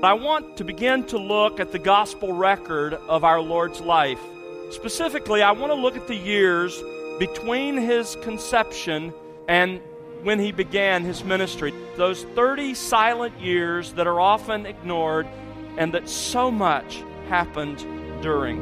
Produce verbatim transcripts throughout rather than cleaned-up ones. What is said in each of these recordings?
I want to begin to look at the gospel record of our Lord's life. Specifically, I want to look at the years between His conception and when He began His ministry. Those thirty silent years that are often ignored and that so much happened during.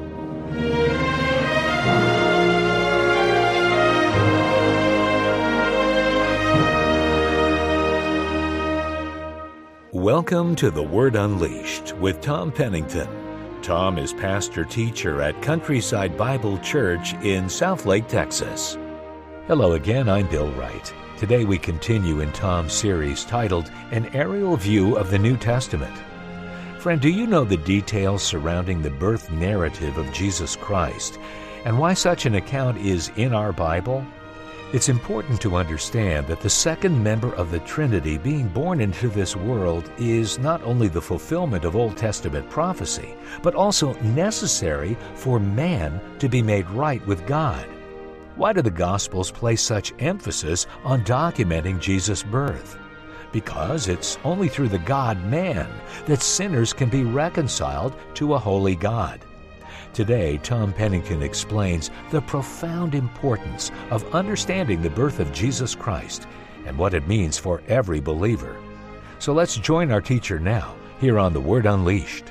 Welcome to The Word Unleashed with Tom Pennington. Tom is pastor-teacher at Countryside Bible Church in Southlake, Texas. Hello again, I'm Bill Wright. Today we continue in Tom's series titled An Aerial View of the New Testament. Friend, do you know the details surrounding the birth narrative of Jesus Christ and why such an account is in our Bible? It's important to understand that the second member of the Trinity being born into this world is not only the fulfillment of Old Testament prophecy, but also necessary for man to be made right with God. Why do the Gospels place such emphasis on documenting Jesus' birth? Because it's only through the God-man that sinners can be reconciled to a holy God. Today, Tom Pennington explains the profound importance of understanding the birth of Jesus Christ and what it means for every believer. So let's join our teacher now, here on The Word Unleashed.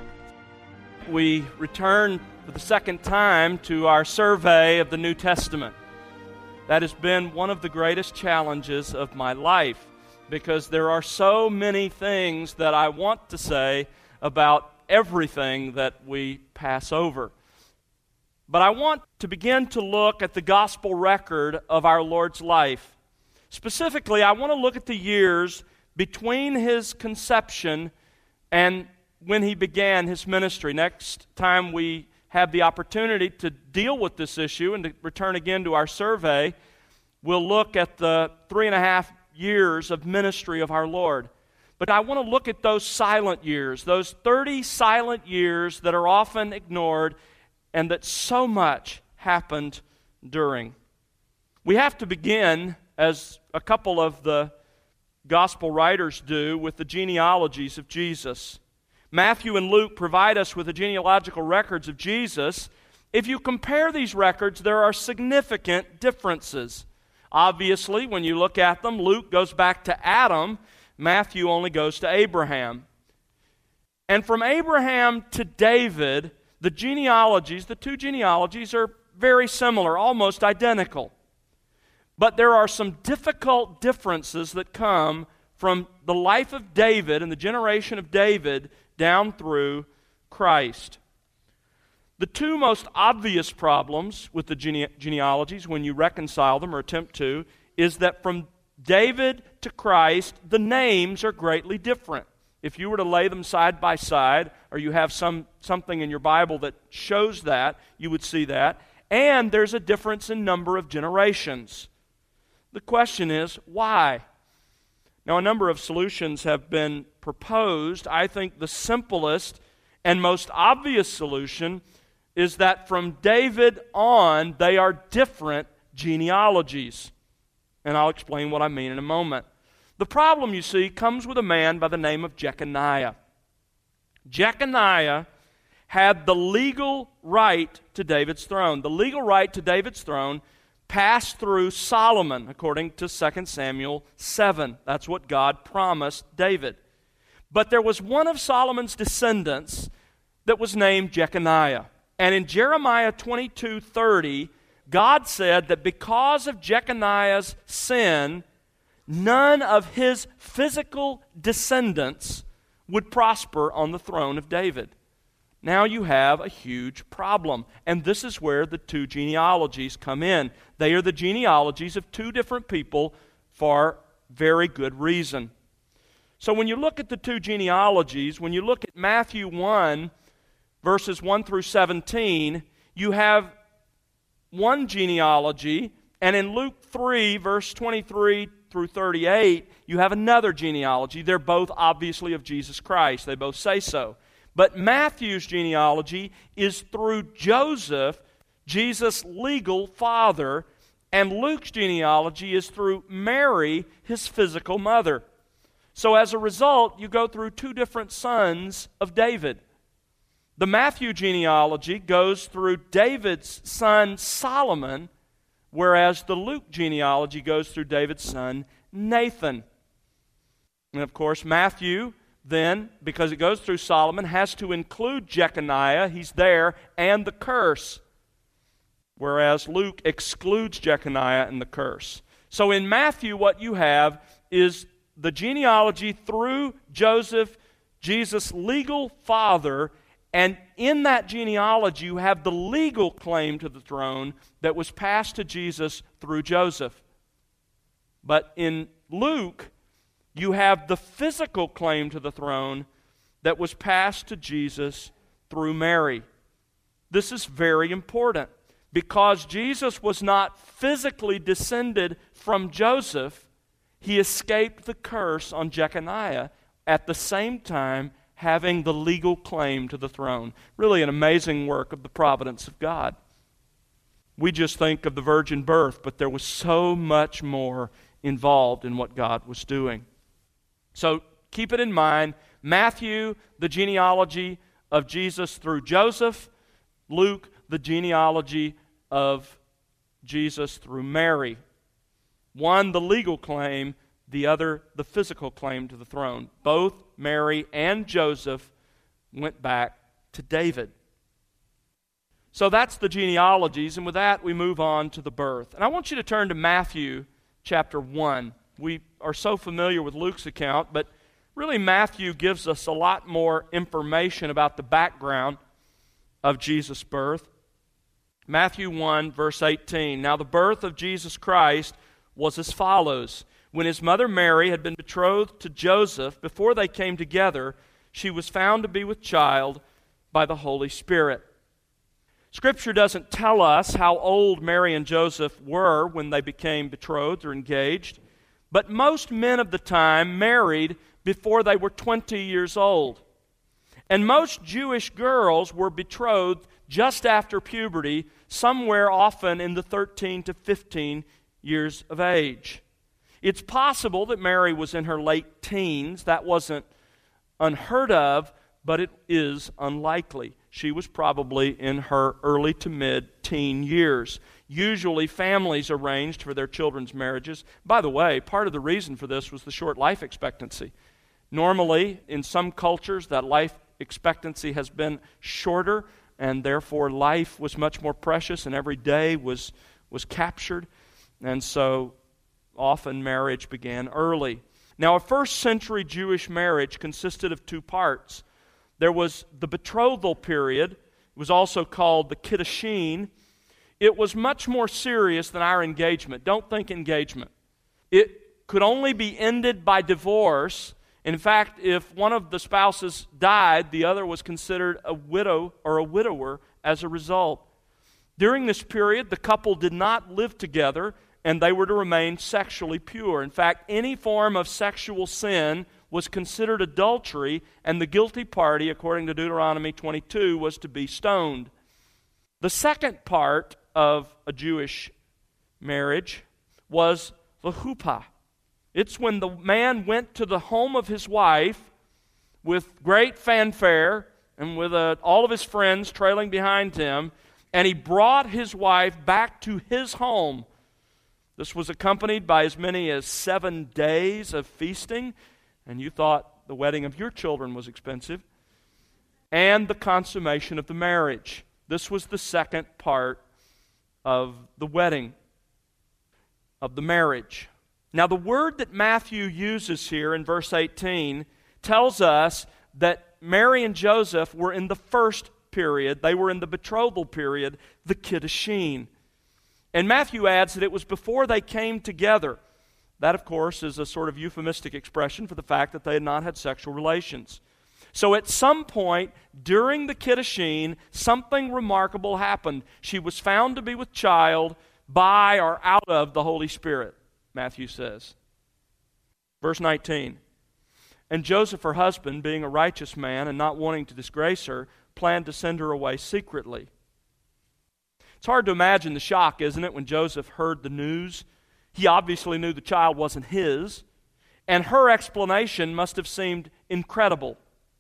We return for the second time to our survey of the New Testament. That has been one of the greatest challenges of my life, because there are so many things that I want to say about everything that we pass over. But I want to begin to look at the gospel record of our Lord's life. Specifically, I want to look at the years between His conception and when He began His ministry. Next time we have the opportunity to deal with this issue and to return again to our survey, we'll look at the three and a half years of ministry of our Lord. But I want to look at those silent years, those thirty silent years that are often ignored and that so much happened during. We have to begin, as a couple of the gospel writers do, with the genealogies of Jesus. Matthew and Luke provide us with the genealogical records of Jesus. If you compare these records, there are significant differences. Obviously, when you look at them, Luke goes back to Adam, Matthew only goes to Abraham. And from Abraham to David, the genealogies, the two genealogies are very similar, almost identical. But there are some difficult differences that come from the life of David and the generation of David down through Christ. The two most obvious problems with the gene- genealogies, when you reconcile them or attempt to, is that from David to Christ, the names are greatly different. If you were to lay them side by side, or you have some something in your Bible that shows that, you would see that. And there's a difference in number of generations. The question is, why? Now, a number of solutions have been proposed. I think the simplest and most obvious solution is that from David on, they are different genealogies. And I'll explain what I mean in a moment. The problem, you see, comes with a man by the name of Jeconiah. Jeconiah had the legal right to David's throne. The legal right to David's throne passed through Solomon, according to Second Samuel seven. That's what God promised David. But there was one of Solomon's descendants that was named Jeconiah. And in Jeremiah twenty-two thirty, God said that because of Jeconiah's sin, none of his physical descendants would prosper on the throne of David. Now you have a huge problem, and this is where the two genealogies come in. They are the genealogies of two different people for very good reason. So when you look at the two genealogies, when you look at Matthew one, verses one through seventeen, you have one genealogy, and in Luke three, verse twenty-three through thirty-eight, you have another genealogy. They're both obviously of Jesus Christ. They both say so. But Matthew's genealogy is through Joseph, Jesus' legal father, and Luke's genealogy is through Mary, his physical mother. So as a result, you go through two different sons of David. The Matthew genealogy goes through David's son Solomon, whereas the Luke genealogy goes through David's son Nathan. And of course, Matthew then, because it goes through Solomon, has to include Jeconiah, he's there, and the curse, whereas Luke excludes Jeconiah and the curse. So in Matthew, what you have is the genealogy through Joseph, Jesus' legal father, and in that genealogy you have the legal claim to the throne that was passed to Jesus through Joseph. But in Luke, you have the physical claim to the throne that was passed to Jesus through Mary. This is very important because Jesus was not physically descended from Joseph. He escaped the curse on Jeconiah at the same time having the legal claim to the throne. Really an amazing work of the providence of God. We just think of the virgin birth, but there was so much more involved in what God was doing. So keep it in mind, Matthew, the genealogy of Jesus through Joseph, Luke, the genealogy of Jesus through Mary. One, the legal claim, the other, the physical claim to the throne. Both Mary and Joseph went back to David. So that's the genealogies, and with that we move on to the birth. And I want you to turn to Matthew chapter one. We are so familiar with Luke's account, but really Matthew gives us a lot more information about the background of Jesus' birth. Matthew one, verse eighteen. Now the birth of Jesus Christ was as follows. When his mother Mary had been betrothed to Joseph, before they came together, she was found to be with child by the Holy Spirit. Scripture doesn't tell us how old Mary and Joseph were when they became betrothed or engaged, but most men of the time married before they were twenty years old. And most Jewish girls were betrothed just after puberty, somewhere often in the thirteen to fifteen years of age. It's possible that Mary was in her late teens. That wasn't unheard of, but it is unlikely. She was probably in her early to mid-teen years. Usually families arranged for their children's marriages. By the way, part of the reason for this was the short life expectancy. Normally, in some cultures, that life expectancy has been shorter, and therefore life was much more precious, and every day was, was captured. And so often marriage began early. Now, a first century Jewish marriage consisted of two parts. There was the betrothal period. It was also called the Kiddushin. It was much more serious than our engagement. Don't think engagement. It could only be ended by divorce. In fact, if one of the spouses died, the other was considered a widow or a widower as a result. During this period, the couple did not live together, and they were to remain sexually pure. In fact, any form of sexual sin was considered adultery, and the guilty party, according to Deuteronomy twenty-two, was to be stoned. The second part of a Jewish marriage was the chuppah. It's when the man went to the home of his wife with great fanfare and with uh, all of his friends trailing behind him, and he brought his wife back to his home. This was accompanied by as many as seven days of feasting, and you thought the wedding of your children was expensive, and the consummation of the marriage. This was the second part of the wedding, of the marriage. Now, the word that Matthew uses here in verse eighteen tells us that Mary and Joseph were in the first period. They were in the betrothal period, the Kiddushin. And Matthew adds that it was before they came together. That, of course, is a sort of euphemistic expression for the fact that they had not had sexual relations. So at some point during the Kiddushin, something remarkable happened. She was found to be with child by or out of the Holy Spirit, Matthew says. Verse nineteen. And Joseph, her husband, being a righteous man and not wanting to disgrace her, planned to send her away secretly. It's hard to imagine the shock, isn't it, when Joseph heard the news. He obviously knew the child wasn't his, And her explanation must have seemed incredible.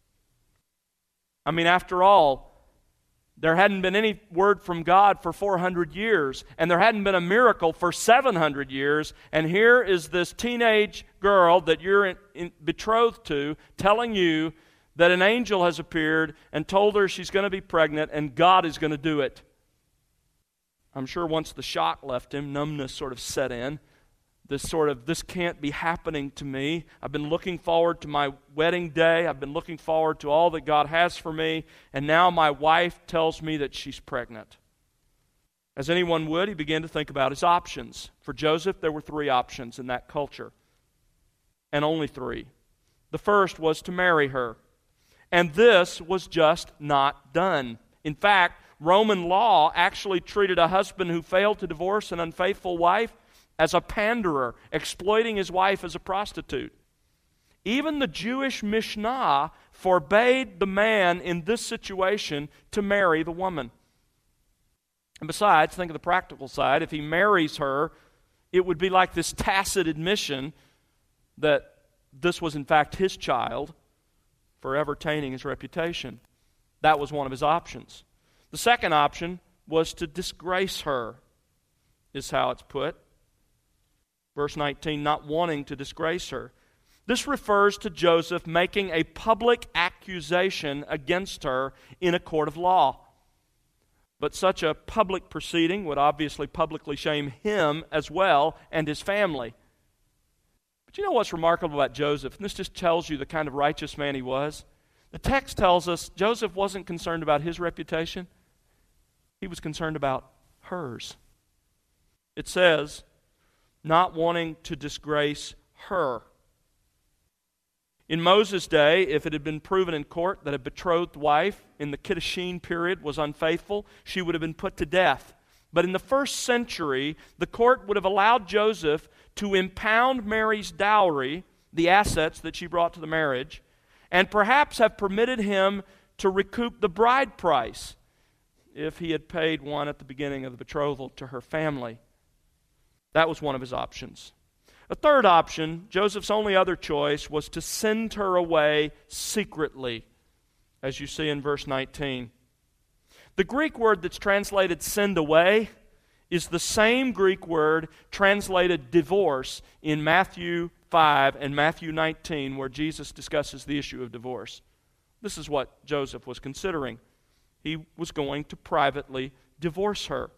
I mean, after all, there hadn't been any word from God for four hundred years, and there hadn't been a miracle for seven hundred years, and here is this teenage girl that you're in, in, betrothed to telling you that an angel has appeared and told her she's going to be pregnant and God is going to do it. I'm sure once the shock left him, numbness sort of set in. This sort of, this can't be happening to me. I've been looking forward to my wedding day. I've been looking forward to all that God has for me. And now my wife tells me that she's pregnant. As anyone would, he began to think about his options. For Joseph, there were three options in that culture. And only three. The first was to marry her. And this was just not done. In fact, Roman law actually treated a husband who failed to divorce an unfaithful wife as a panderer, exploiting his wife as a prostitute. Even the Jewish Mishnah forbade the man in this situation to marry the woman. And besides, think of the practical side. If he marries her, it would be like this tacit admission that this was in fact his child, forever tainting his reputation. That was one of his options. The second option was to disgrace her, is how it's put. Verse nineteen, not wanting to disgrace her. This refers to Joseph making a public accusation against her in a court of law. But such a public proceeding would obviously publicly shame him as well and his family. But you know what's remarkable about Joseph? And this just tells you the kind of righteous man he was. The text tells us Joseph wasn't concerned about his reputation. He was concerned about hers. It says, not wanting to disgrace her. In Moses' day, if it had been proven in court that a betrothed wife in the Kiddushin period was unfaithful, she would have been put to death. But in the first century, the court would have allowed Joseph to impound Mary's dowry, the assets that she brought to the marriage, and perhaps have permitted him to recoup the bride price if he had paid one at the beginning of the betrothal to her family. That was one of his options. A third option, Joseph's only other choice, was to send her away secretly, as you see in verse nineteen. The Greek word that's translated send away is the same Greek word translated divorce in Matthew five and Matthew nineteen, where Jesus discusses the issue of divorce. This is what Joseph was considering. He was going to privately divorce her.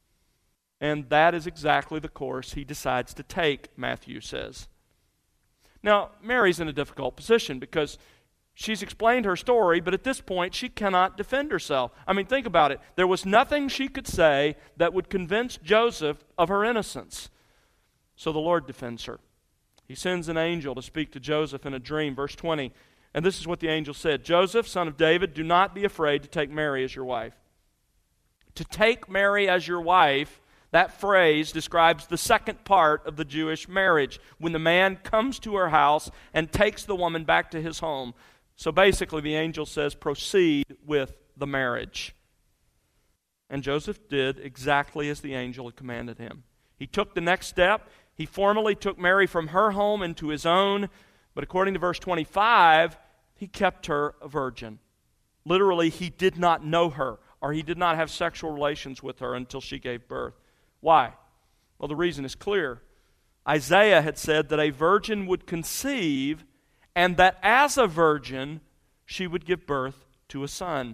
And that is exactly the course he decides to take, Matthew says. Now, Mary's in a difficult position because she's explained her story, but at this point she cannot defend herself. I mean, think about it. There was nothing she could say that would convince Joseph of her innocence. So the Lord defends her. He sends an angel to speak to Joseph in a dream. Verse twenty, and this is what the angel said, Joseph, son of David, do not be afraid to take Mary as your wife. To take Mary as your wife, that phrase describes the second part of the Jewish marriage, when the man comes to her house and takes the woman back to his home. So basically the angel says, proceed with the marriage. And Joseph did exactly as the angel had commanded him. He took the next step. He formally took Mary from her home into his own, but according to verse twenty-five, he kept her a virgin. Literally, he did not know her, or he did not have sexual relations with her until she gave birth. Why? Well, the reason is clear. Isaiah had said that a virgin would conceive, and that as a virgin, she would give birth to a son.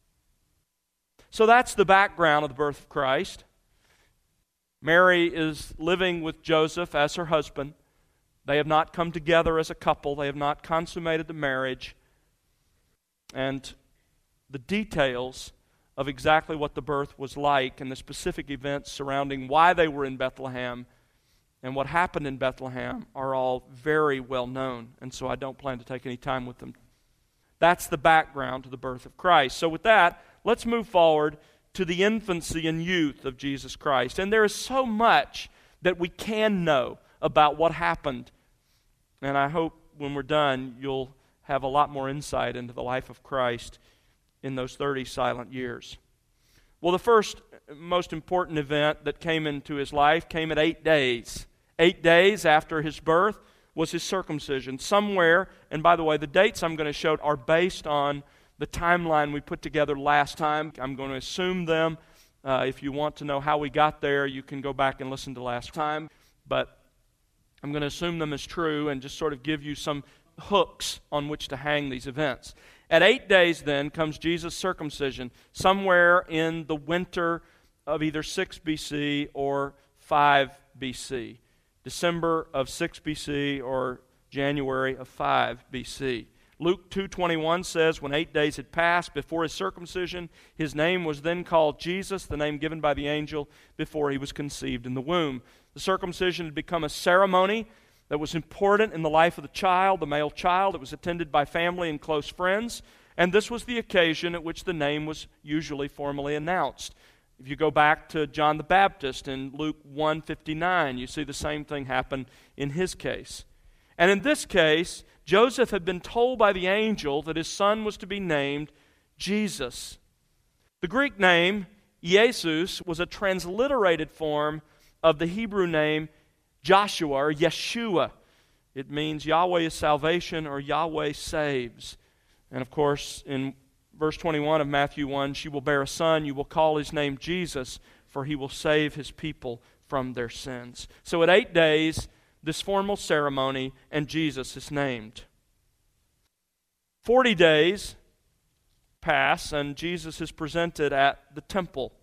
So that's the background of the birth of Christ. Mary is living with Joseph as her husband. They have not come together as a couple. They have not consummated the marriage. And the details of exactly what the birth was like and the specific events surrounding why they were in Bethlehem and what happened in Bethlehem are all very well known. And so I don't plan to take any time with them. That's the background to the birth of Christ. So with that, let's move forward to the infancy and youth of Jesus Christ. And there is so much that we can know about what happened. And I hope when we're done, you'll have a lot more insight into the life of Christ in those thirty silent years. Well, the first most important event that came into his life came at eight days. Eight days after his birth, was his circumcision. Somewhere, and by the way, the dates I'm going to show are based on the timeline we put together last time. I'm going to assume them. Uh, if you want to know how we got there, you can go back and listen to last time. But I'm going to assume them as true and just sort of give you some hooks on which to hang these events. At eight days then comes Jesus' circumcision, somewhere in the winter of either six B C or five B C. December of six B C or January of five B C. Luke two twenty-one says, when eight days had passed before his circumcision, his name was then called Jesus, the name given by the angel before he was conceived in the womb. The circumcision had become a ceremony that was important in the life of the child, the male child. It was attended by family and close friends, and this was the occasion at which the name was usually formally announced. If you go back to John the Baptist in Luke one fifty-nine, you see the same thing happen in his case. And in this case, Joseph had been told by the angel that his son was to be named Jesus. The Greek name, Jesus, was a transliterated form of the Hebrew name Joshua or Yeshua. It means Yahweh is salvation or Yahweh saves. And of course, in verse twenty-one of Matthew one, she will bear a son, you will call his name Jesus, for he will save his people from their sins. So at eight days, this formal ceremony, and Jesus is named. Forty days pass, and Jesus is presented at the temple.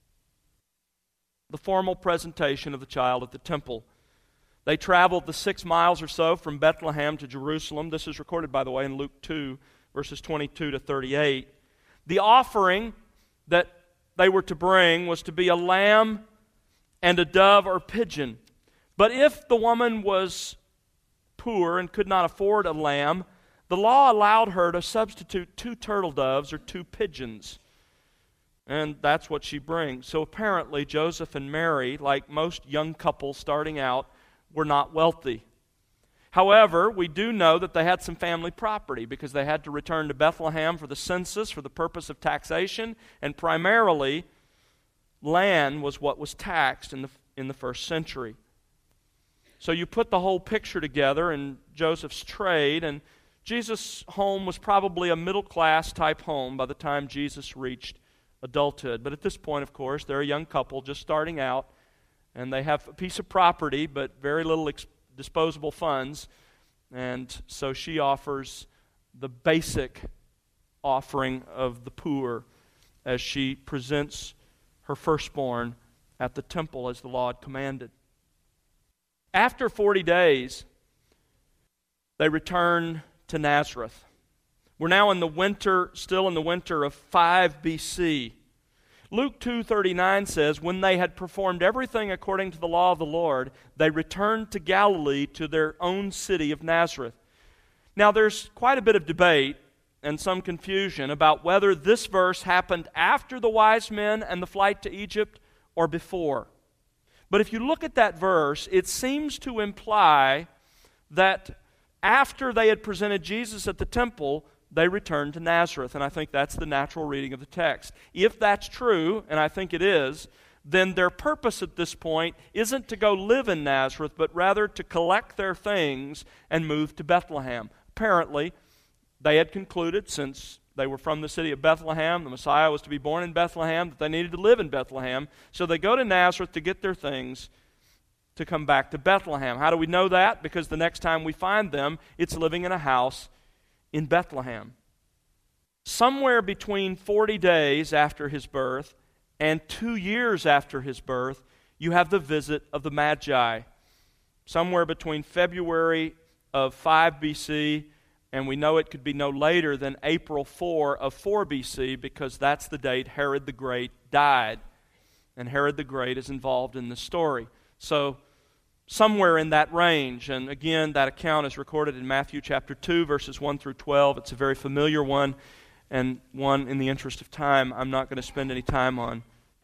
The formal presentation of the child at the temple. They traveled the six miles or so from Bethlehem to Jerusalem. This is recorded, by the way, in Luke two, verses twenty-two to thirty-eight. The offering that they were to bring was to be a lamb and a dove or pigeon. But if the woman was poor and could not afford a lamb, the law allowed her to substitute two turtle doves or two pigeons. And that's what she brings. So apparently Joseph and Mary, like most young couples starting out, were not wealthy. However, we do know that they had some family property because they had to return to Bethlehem for the census for the purpose of taxation, and primarily land was what was taxed in the, in the first century. So you put the whole picture together in Joseph's trade, and Jesus' home was probably a middle-class type home by the time Jesus reached adulthood. But at this point, of course, they're a young couple just starting out, and they have a piece of property but very little ex- disposable funds, and so she offers the basic offering of the poor as she presents her firstborn at the temple as the law had commanded. After forty days, they return to Nazareth. We're now in the winter, still in the winter of five B C. Luke two thirty-nine says, when they had performed everything according to the law of the Lord, they returned to Galilee to their own city of Nazareth. Now there's quite a bit of debate and some confusion about whether this verse happened after the wise men and the flight to Egypt or before. But if you look at that verse, it seems to imply that after they had presented Jesus at the temple, they returned to Nazareth. And I think that's the natural reading of the text. If that's true, and I think it is, then their purpose at this point isn't to go live in Nazareth, but rather to collect their things and move to Bethlehem. Apparently, they had concluded, since they were from the city of Bethlehem, the Messiah was to be born in Bethlehem, that they needed to live in Bethlehem. So they go to Nazareth to get their things to come back to Bethlehem. How do we know that? Because the next time we find them, it's living in a house in Bethlehem. Somewhere between forty days after his birth and two years after his birth, you have the visit of the Magi. Somewhere between February of five B C, and we know it could be no later than April fourth of four B C, because that's the date Herod the Great died. And Herod the Great is involved in the story. So somewhere in that range, and again, that account is recorded in Matthew chapter two, verses one through twelve. It's a very familiar one, and one, in the interest of time, I'm not going to spend any time on.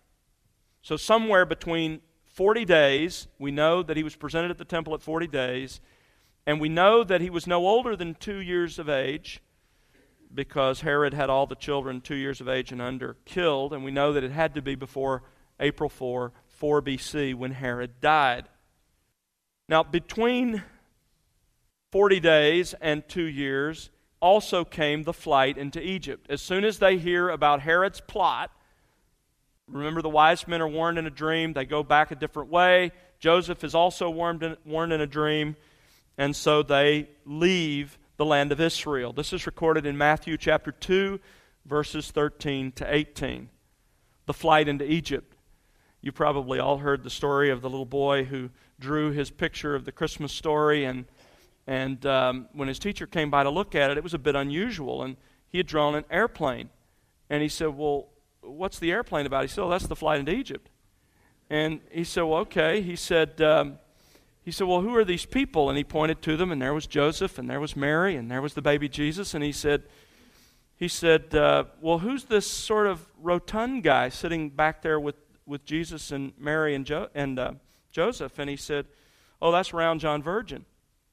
So somewhere between forty days, we know that he was presented at the temple at forty days, and we know that he was no older than two years of age, because Herod had all the children two years of age and under killed, and we know that it had to be before April fourth, four B C, when Herod died. Now, between forty days and two years also came the flight into Egypt. As soon as they hear about Herod's plot, remember the wise men are warned in a dream, they go back a different way. Joseph is also warned in, warned in a dream, and so they leave the land of Israel. This is recorded in Matthew chapter two, verses thirteen to eighteen. The flight into Egypt. You probably all heard the story of the little boy who drew his picture of the Christmas story, and and um, when his teacher came by to look at it, it was a bit unusual, and he had drawn an airplane. And he said, well, what's the airplane about? He said, oh, that's the flight into Egypt. And he said, well, okay. He said, um, he said, well, who are these people? And he pointed to them, and there was Joseph, and there was Mary, and there was the baby Jesus. And he said, he said, uh, well, who's this sort of rotund guy sitting back there with, with Jesus and Mary and, jo- and uh, Joseph? And he said, oh, that's Round John Virgin.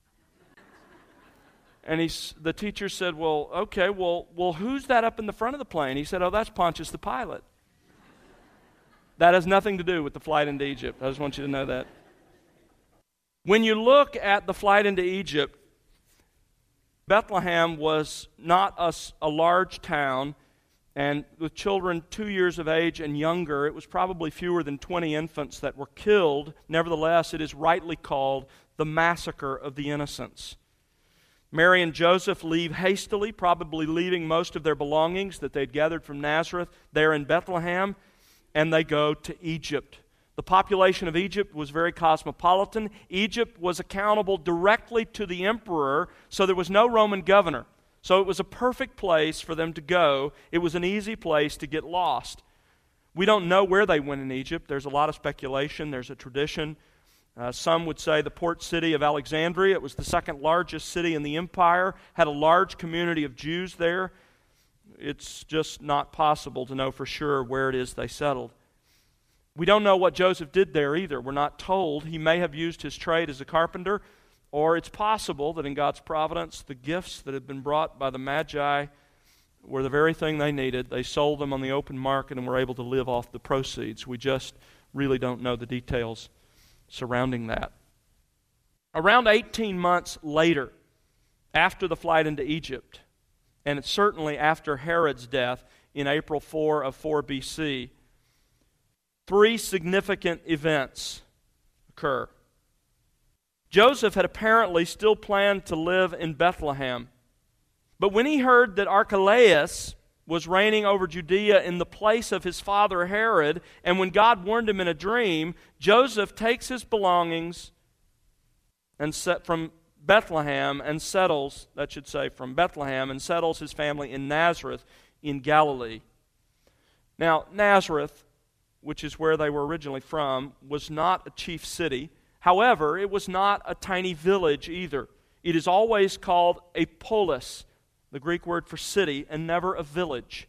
And he's, the teacher said, well, okay, well, well, who's that up in the front of the plane? He said, oh, that's Pontius the Pilate. That has nothing to do with the flight into Egypt. I just want you to know that. When you look at the flight into Egypt, Bethlehem was not a, a large town, and with children two years of age and younger, it was probably fewer than twenty infants that were killed. Nevertheless, it is rightly called the massacre of the innocents. Mary and Joseph leave hastily, probably leaving most of their belongings that they'd gathered from Nazareth there in Bethlehem, and they go to Egypt. The population of Egypt was very cosmopolitan. Egypt was accountable directly to the emperor, so there was no Roman governor. So it was a perfect place for them to go. It was an easy place to get lost. We don't know where they went in Egypt. There's a lot of speculation. There's a tradition. Uh, some would say the port city of Alexandria. It was the second largest city in the empire, had a large community of Jews there. It's just not possible to know for sure where it is they settled. We don't know what Joseph did there either. We're not told. He may have used his trade as a carpenter, or it's possible that in God's providence, the gifts that had been brought by the Magi were the very thing they needed. They sold them on the open market and were able to live off the proceeds. We just really don't know the details surrounding that. Around eighteen months later, after the flight into Egypt, and it's certainly after Herod's death in April fourth of four B C, three significant events occur. Joseph had apparently still planned to live in Bethlehem, but when he heard that Archelaus was reigning over Judea in the place of his father Herod, and when God warned him in a dream, Joseph takes his belongings and set from Bethlehem and settles, that should say from Bethlehem, and settles his family in Nazareth in Galilee. Now, Nazareth, which is where they were originally from, was not a chief city. However, it was not a tiny village either. It is always called a polis, the Greek word for city, and never a village.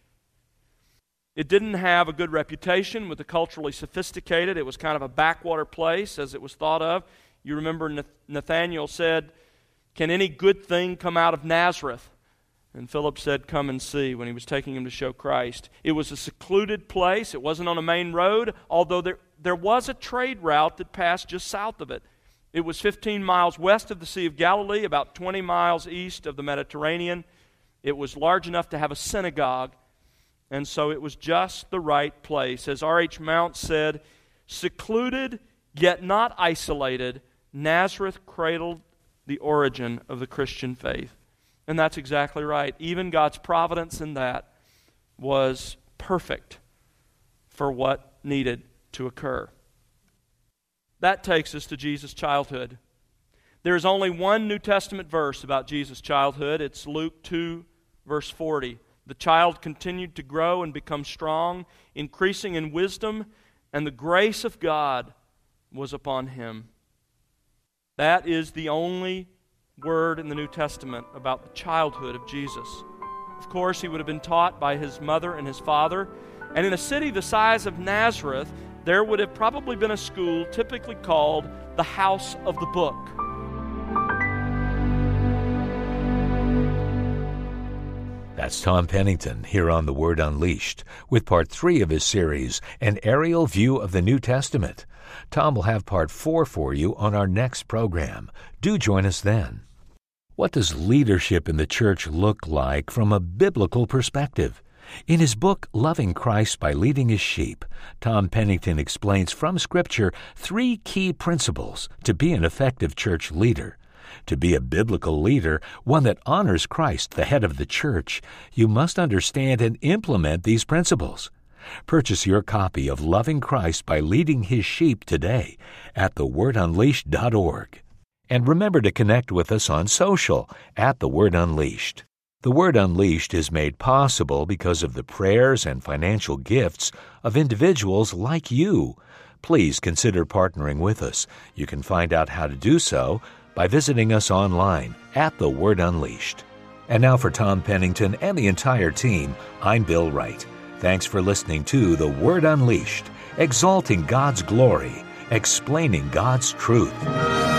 It didn't have a good reputation with the culturally sophisticated. It was kind of a backwater place as it was thought of. You remember Nathanael said, "Can any good thing come out of Nazareth?" And Philip said, "Come and see," when he was taking him to show Christ. It was a secluded place. It wasn't on a main road, although there, there was a trade route that passed just south of it. It was fifteen miles west of the Sea of Galilee, about twenty miles east of the Mediterranean. It was large enough to have a synagogue, and so it was just the right place. As R H Mount said, secluded yet not isolated, Nazareth cradled the origin of the Christian faith. And that's exactly right. Even God's providence in that was perfect for what needed to occur. That takes us to Jesus' childhood. There is only one New Testament verse about Jesus' childhood. It's Luke two, verse forty. The child continued to grow and become strong, increasing in wisdom, and the grace of God was upon him. That is the only word in the New Testament about the childhood of Jesus. Of course, he would have been taught by his mother and his father, and in a city the size of Nazareth, there would have probably been a school typically called the House of the Book. That's Tom Pennington here on The Word Unleashed with part three of his series, An Aerial View of the New Testament. Tom will have part four for you on our next program. Do join us then. What does leadership in the church look like from a biblical perspective? In his book, Loving Christ by Leading His Sheep, Tom Pennington explains from Scripture three key principles to be an effective church leader. To be a biblical leader, one that honors Christ, the head of the church, you must understand and implement these principles. Purchase your copy of Loving Christ by Leading His Sheep today at the word unleashed dot org. And remember to connect with us on social at The Word Unleashed. The Word Unleashed is made possible because of the prayers and financial gifts of individuals like you. Please consider partnering with us. You can find out how to do so by visiting us online at The Word Unleashed. And now for Tom Pennington and the entire team, I'm Bill Wright. Thanks for listening to The Word Unleashed, exalting God's glory, explaining God's truth.